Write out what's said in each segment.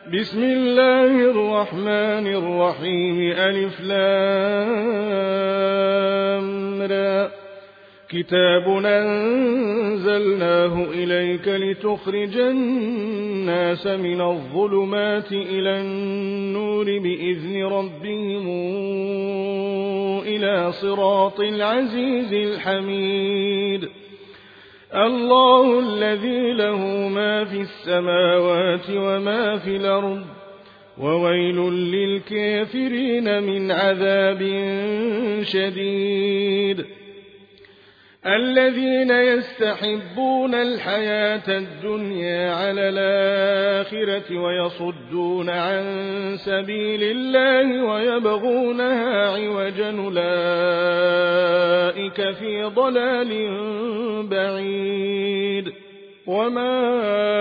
بسم الله الرحمن الرحيم ألف لام را كتاب أنزلناه إليك لتخرج الناس من الظلمات إلى النور بإذن ربهم إلى صراط العزيز الحميد الله الذي له ما في السماوات وما في الأرض وويل للكافرين من عذاب شديد الذين يستحبون الحياة الدنيا على الآخرة ويصدون عن سبيل الله ويبغونها عوجا أولئك في ضلال بعيد وما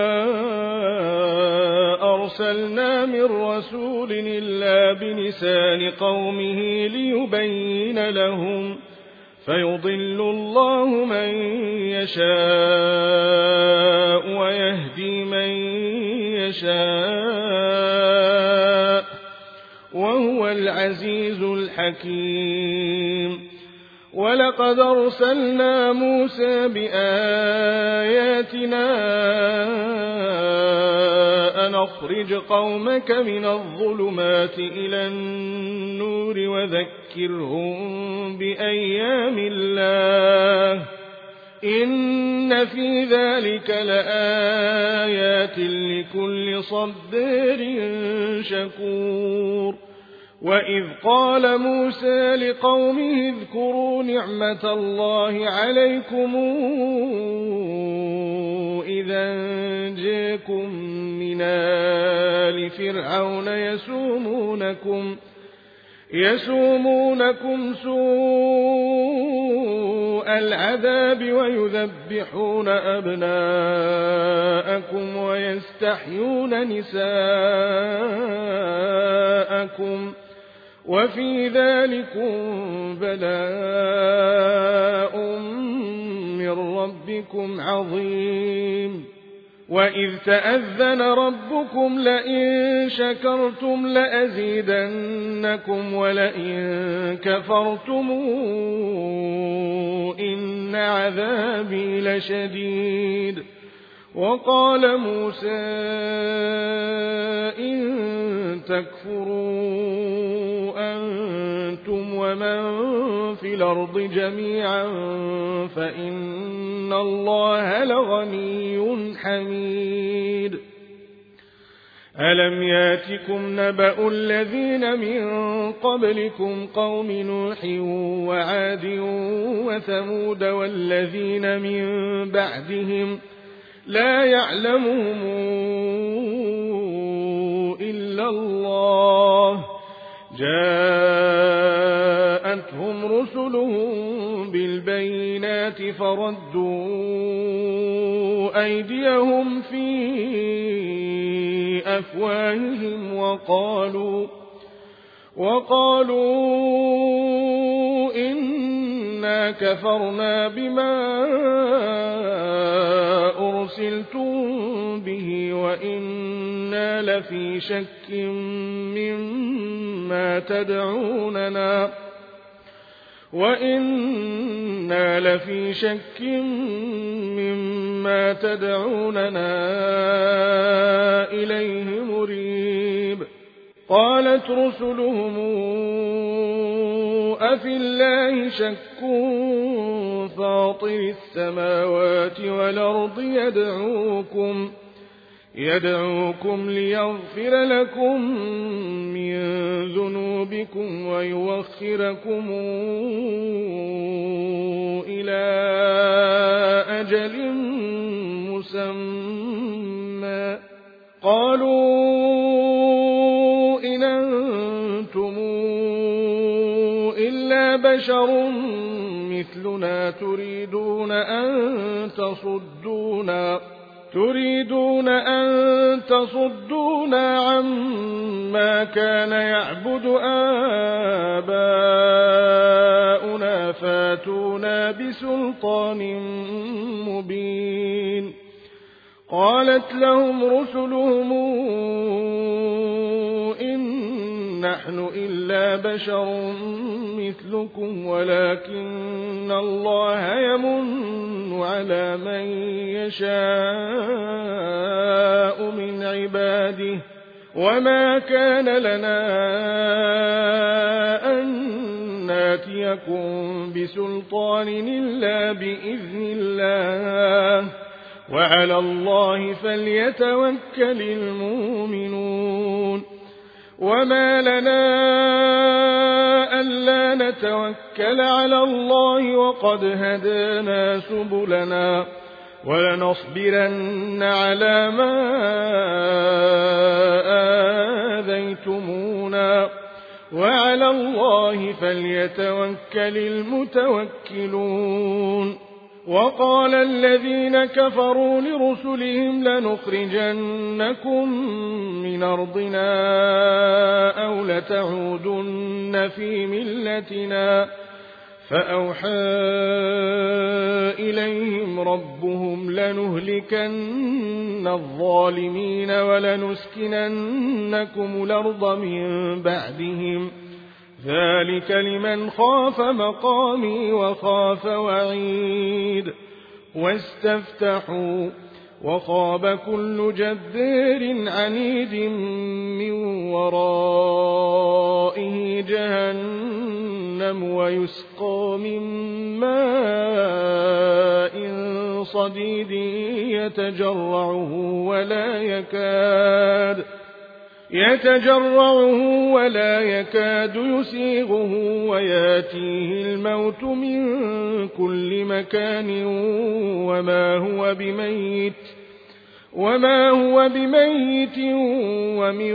أرسلنا من رسول إلا بلسان قومه ليبين لهم فيضل الله من يشاء ويهدي من يشاء وهو العزيز الحكيم ولقد أرسلنا موسى بآياتنا أن أخرج قومك من الظلمات إلى النور وذكرهم بأيام الله إن في ذلك لآيات لكل صبار شكور وإذ قال موسى لقومه اذكروا نعمة الله عليكم إذا أنجاكم من آل فرعون يسومونكم سوء العذاب ويذبحون أبناءكم ويستحيون نساءكم وفي ذلكم بلاء من ربكم عظيم وإذ تأذن ربكم لئن شكرتم لأزيدنكم ولئن كفرتم إن عذابي لشديد وقال موسى إن تكفروا أنتم ومن في الأرض جميعا فإن الله لغني حميد ألم ياتكم نبأ الذين من قبلكم قوم نوح وعاد وثمود والذين من بعدهم لا يعلمهم إلا الله جاءتهم رسلهم بالبينات فردوا أيديهم في أفواههم وقالوا إنا كفرنا بما أرسلتم به وإنا لفي شك مما تدعوننا إليه مريب قالت رسلهم أفي الله شك فاطر السماوات والأرض يدعوكم ليغفر لكم من ذنوبكم ويوخركم إلى أجل مسمى قالوا إن أنتم إلا بشر مثلنا تريدون أن تصدونا عما كان يعبد آباؤنا فاتونا بسلطان مبين قالت لهم رسلهم نحن إلا بشر مثلكم ولكن الله يمن على من يشاء من عباده وما كان لنا أن ناتيكم بسلطان إلا بإذن الله وعلى الله فليتوكل المؤمنون وما لنا ألا نتوكل على الله وقد هدانا سبلنا ولنصبرن على ما آذيتمونا وعلى الله فليتوكل المتوكلون وقال الذين كفروا لرسلهم لنخرجنكم من أرضنا أو لتعودن في ملتنا فأوحى إليهم ربهم لنهلكن الظالمين ولنسكننكم الأرض من بعدهم ذلك لمن خاف مقامي وخاف وعيد واستفتحوا وخاب كل جبار عنيد من ورائه جهنم ويسقى من ماء صديد يتجرعه ولا يكاد يسيغه وياتيه الموت من كل مكان وما هو بميت ومن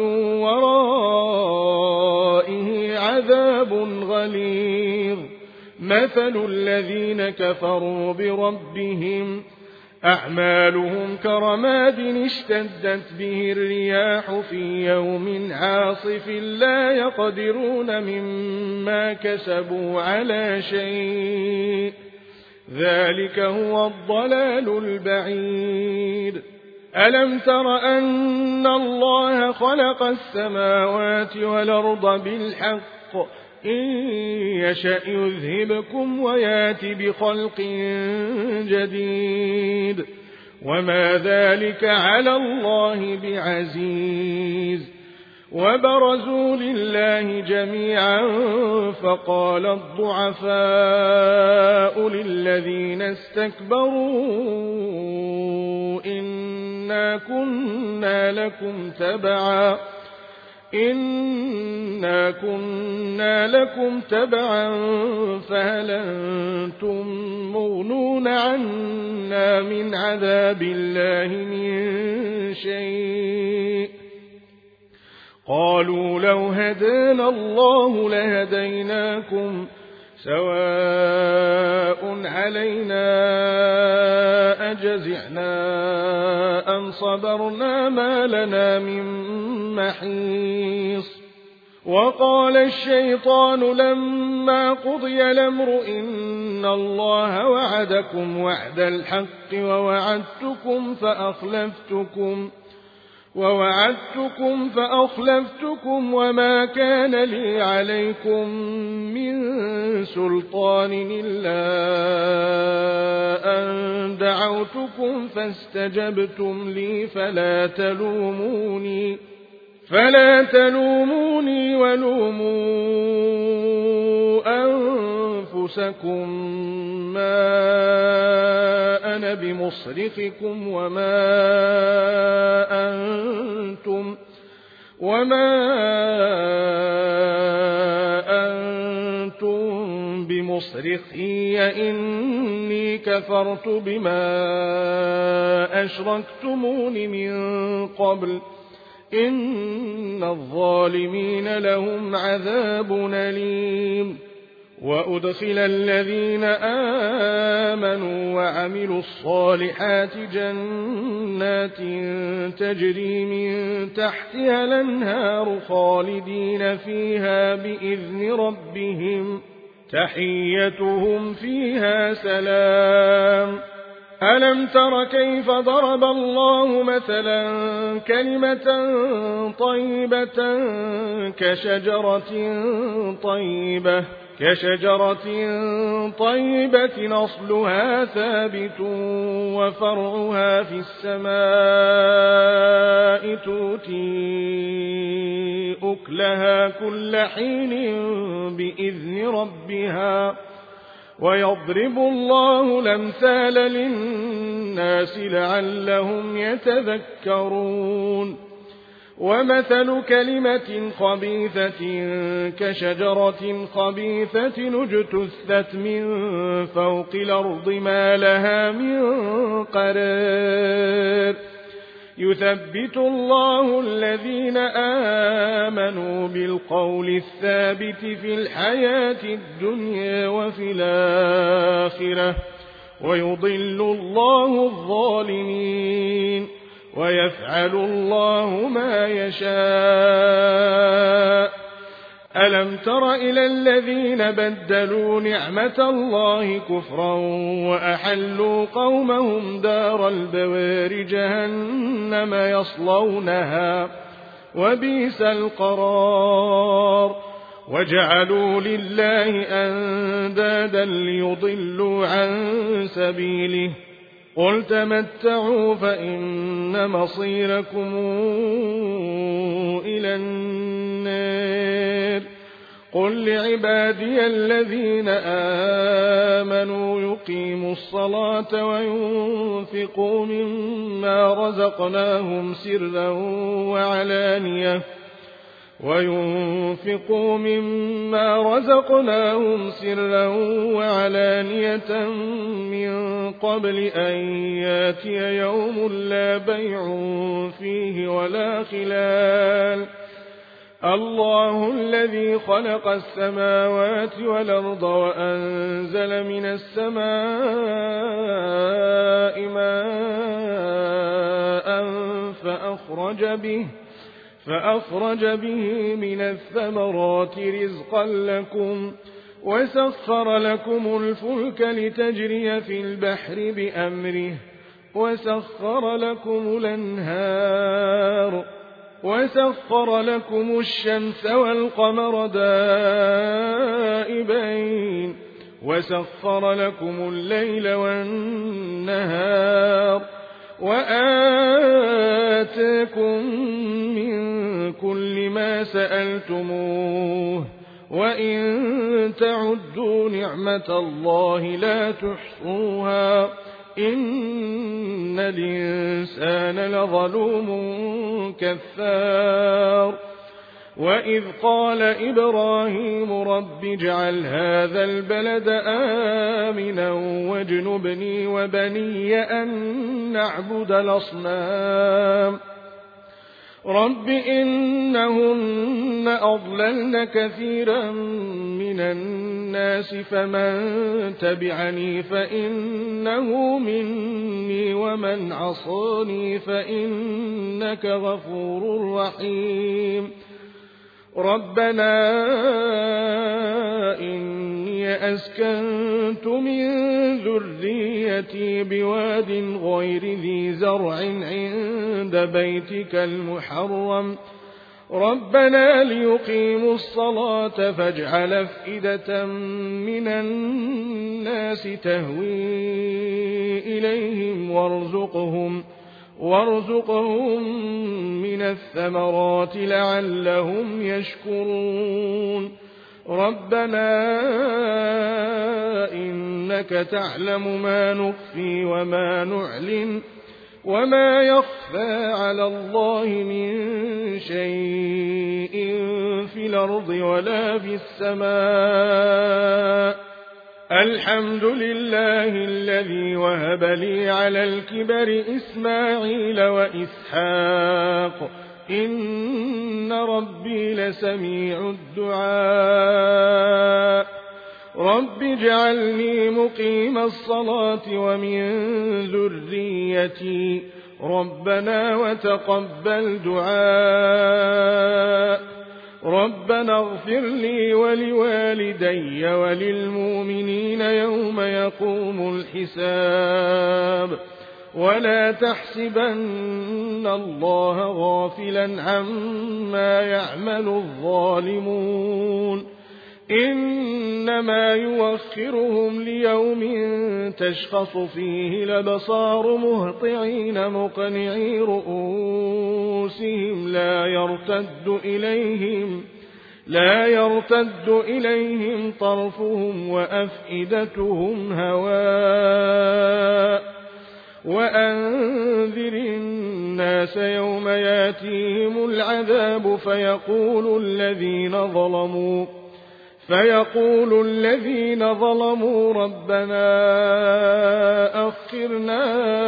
ورائه عذاب غليظ مثل الذين كفروا بربهم أعمالهم كرماد اشتدت به الرياح في يوم عاصف لا يقدرون مما كسبوا على شيء ذلك هو الضلال البعيد ألم تر أن الله خلق السماوات والأرض بالحق إن يشأ يذهبكم ويات بخلق جديد وما ذلك على الله بعزيز وبرزوا لله جميعا فقال الضعفاء للذين استكبروا إنا كنا لكم تبعا فهل أنتم مغنون عنا من عذاب الله من شيء قالوا لو هدانا الله لهديناكم سواء علينا أجزعنا أم صبرنا ما لنا من محيص وقال الشيطان لما قضي الأمر إن الله وعدكم وعد الحق ووعدتكم فأخلفتكم وما كان لي عليكم من سلطان إلا أن دعوتكم فاستجبتم لي فلا تلوموني ولوموا أنفسكم ما أنا بمصرخكم وما أنتم بمصرخي إني كفرت بما أشركتمون من قبل إن الظالمين لهم عذاب أليم وأدخل الذين آمنوا وعملوا الصالحات جنات تجري من تحتها الأنهار خالدين فيها بإذن ربهم تحيتهم فيها سلام ألم تر كيف ضرب الله مثلا كلمة طيبة كشجرة طيبة أصلها ثابت وفرعها في السماء تؤتي أكلها كل حين بإذن ربها ويضرب الله الأمثال للناس لعلهم يتذكرون ومثل كلمة خبيثة كشجرة خبيثة اجتثت من فوق الأرض ما لها من قرار يثبت الله الذين آمنوا بالقول الثابت في الحياة الدنيا وفي الآخرة ويضل الله الظالمين ويفعل الله ما يشاء ألم تر إلى الذين بدلوا نعمة الله كفرا وأحلوا قومهم دار البوار جهنم يصلونها وبئس القرار وجعلوا لله أندادا ليضلوا عن سبيله قل تمتعوا فإن مصيركم إلى النار قل لعبادي الذين آمنوا يقيموا الصلاة وينفقوا مما رزقناهم سرا وعلانية من قبل أن ياتي يوم لا بيع فيه ولا خلال الله الذي خلق السماوات والأرض وأنزل من السماء ماء فأخرج به من الثمرات رزقا لكم وسخر لكم الفلك لتجري في البحر بأمره وسخر لكم الأنهار وسخر لكم الشمس والقمر دائبين وسخر لكم الليل والنهار وآتاكم من كل ما سألتموه وإن تعدوا نعمة الله لا تحصوها إن الإنسان لظلوم كفار وإذ قال إبراهيم رب اجعل هذا البلد آمنا واجنبني وبني أن نعبد الأصنام رب إنهن أضللن كثيرا من الناس فمن تبعني فإنه مني ومن عصاني فإنك غفور رحيم ربنا إني أسكنت من ذريتي بواد غير ذي زرع عند بيتك المحرم ربنا ليقيموا الصلاة فاجعل أفئدة من الناس تهوي إليهم وارزقهم من الثمرات لعلهم يشكرون ربنا إنك تعلم ما نخفي وما نعلن وما يخفى على الله من شيء في الأرض ولا في السماء الحمد لله الذي وهب لي على الكبر إسماعيل وإسحاق إن ربي لسميع الدعاء رب اجعلني مقيم الصلاة ومن ذريتي ربنا وتقبل دعاء ربنا اغفر لي ولوالدي وللمؤمنين يوم يقوم الحساب ولا تحسبن الله غافلا عما يعمل الظالمون إنما يوخرهم ليوم تشخص فيه الأبصار مهطعين مقنعي رؤوسهم لا يرتد إليهم طرفهم وأفئدتهم هواء وأنذر الناس يوم ياتيهم العذاب فيقول الذين ظلموا ربنا أخرنا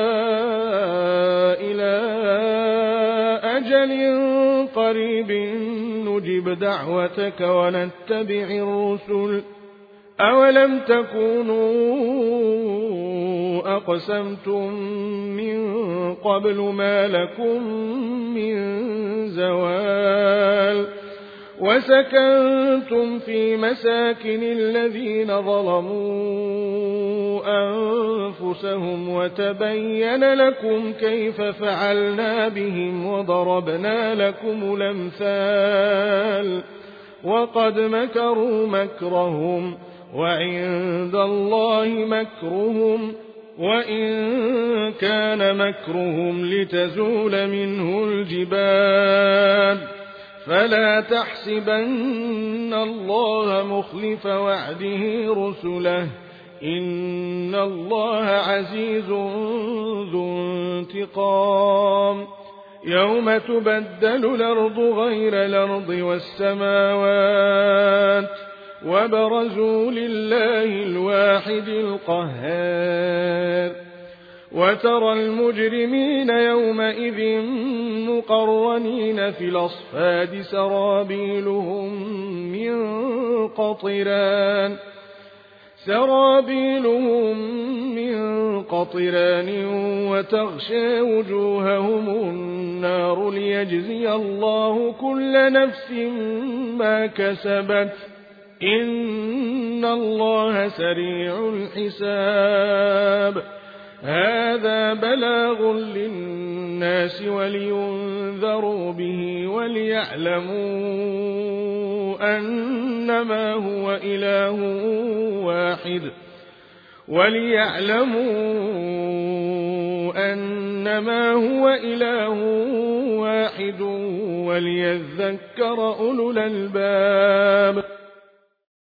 إلى أجل قريب نجب دعوتك ونتبع الرسل أولم تكونوا أقسمتم من قبل ما لكم من زوال وسكنتم في مساكن الذين ظلموا أنفسهم وتبين لكم كيف فعلنا بهم وضربنا لكم الأمثال وقد مكروا مكرهم وعند الله مكرهم وإن كان مكرهم لتزول منه الجبال فلا تحسبن الله مخلف وعده رسله إن الله عزيز ذو انتقام يوم تبدل الأرض غير الأرض والسماوات وبرزوا لله الواحد القهار وترى المجرمين يومئذ مقرنين في الأصفاد سرابيلهم من قطران وتغشى وجوههم النار ليجزي الله كل نفس ما كسبت إن الله سريع الحساب هذا بلاغ للناس ولينذروا به وليعلموا أنما هو إله واحد وليذكر أولو الألباب